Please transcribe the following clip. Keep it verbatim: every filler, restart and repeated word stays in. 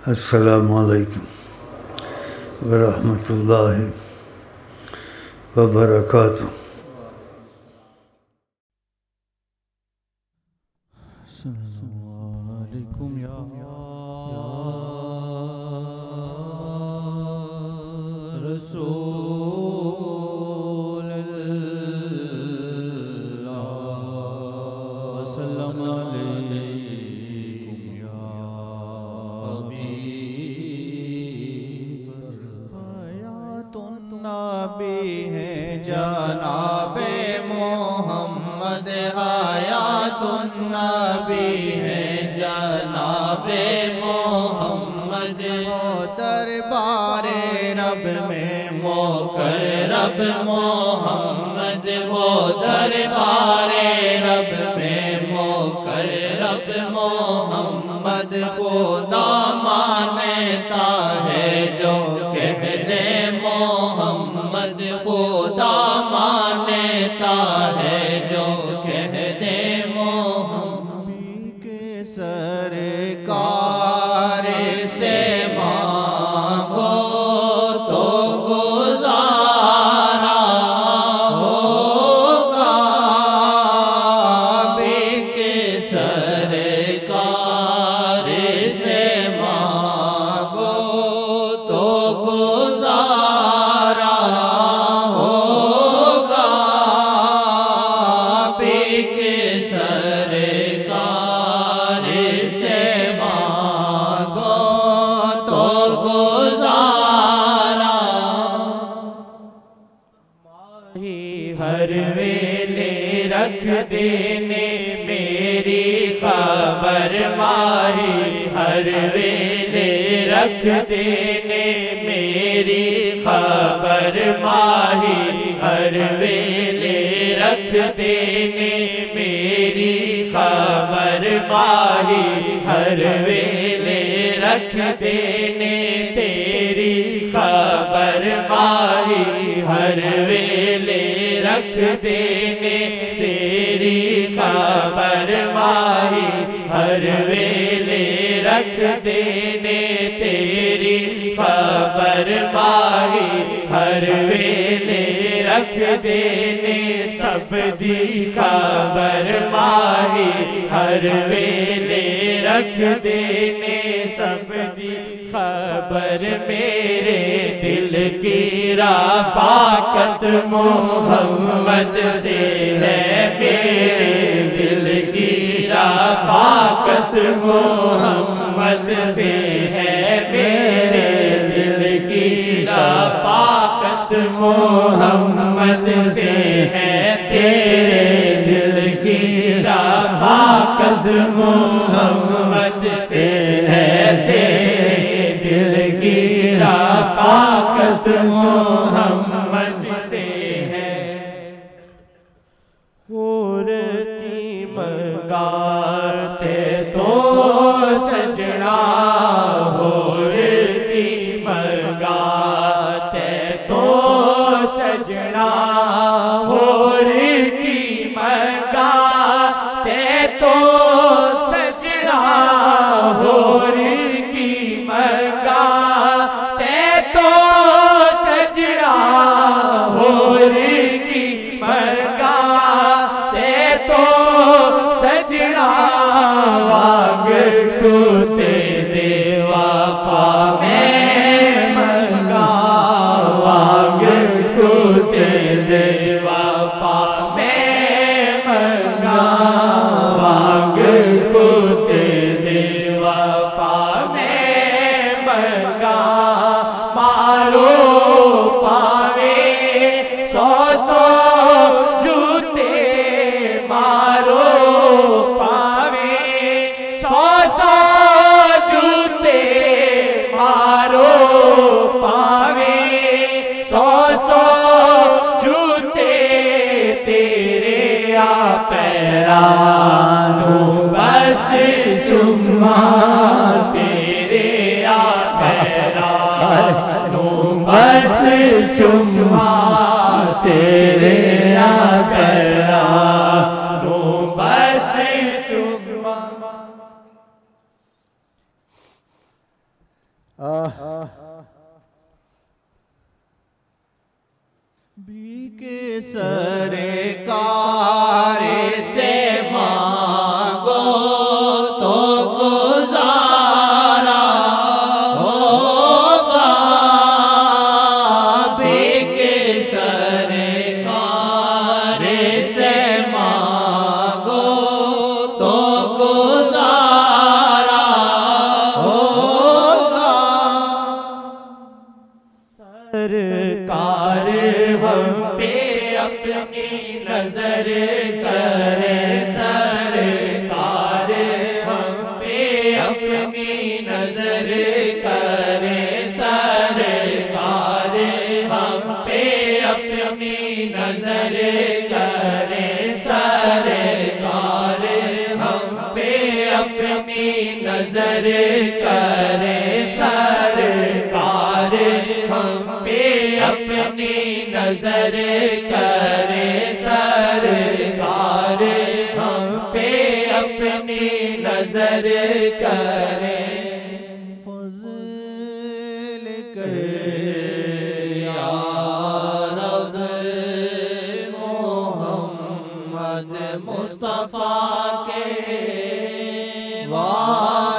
السلام علیکم ورحمۃ اللہ وبرکاتہ. السلام علیکم یا رسول اللہ، السلام علیکم یا حبیب. حیات النبی ہے جناب محمد، حیات النبی ہے جناب محمد. وہ دربار رب میں مقرب محمد، وہ دربار رب میں مقرب محمد. خدا مانتا ہے جو کہہ دے محمد، خدا مانتا ہے جو کہہ دے محمد. کے سرکار سے مانگو تو گزارا ہوگا، بے کے سرکار سے مانگو تو گزارا ہوگا، بے کے سرکار سے مانگو تو گزارا. ماہی ہر ویلے رکھ دینے میری خبر، ماہی ہر ویلے رکھ دینے میری خبر، ماہی ہر ویلے رکھ دینے میری خبر، ماہی ہر ویلے رکھ دینے تیری خبر، ماہی ہر ویلے رکھ دینے تیری خبر، ماہی ہر ویلے رکھ دینے تیری خبر، ماہی ہر ویلے رکھ دینے سب دی خبر، ماہی ہر ویلے رکھ دینے سب دی خبر. میرے دل کی رفاقت محمد سے ہے، میرے دل کی رفاقت محمد سے ہے، میرے دل کی رفاقت محمد سے ہے، تیرے دل کی رفاقت محمد سے ہے، تیرے دل کی رفاقت محمد سے ہے. حور کی منگاتے تو سجنا، حور کی منگاتے تو سجنا، حور کی منگاتے تو سجنا، حور کی منگاتے تو سجنا، حور کی منگاتے تو سجنا. واگ کو تیرے وفا میں منگا، واگ کو تیرے وفا میں منگا، واگ کو تیرے وفا میں منگا. مارو پاوے سو سو جوتے، مارو پاوے سو سو جوتے، مارو پاوے سو سو جوتے، تیرے آ پیرانوں بس چما، تیرے آ پیرانوں بس چما، تیرے آ پیرانوں بس چما. سرکار سے مانگو تو گزارا ہوگا، بھی کے سرکار سے مانگو تو گزارا ہوگا۔ سرکار ہم پہ اپنی نظر کرے، سرکار ہم پہ اپنی نظر کرے، سرکار ہم پہ اپنی نظر کرے، سرکار ہم پہ اپنی نظر کرے، سرکار ہم پہ اپنی نظر کرے، سرکار ہم پہ اپنی نظر کرے۔ فضل کر یا رب محمد مصطفیٰ کے واسطے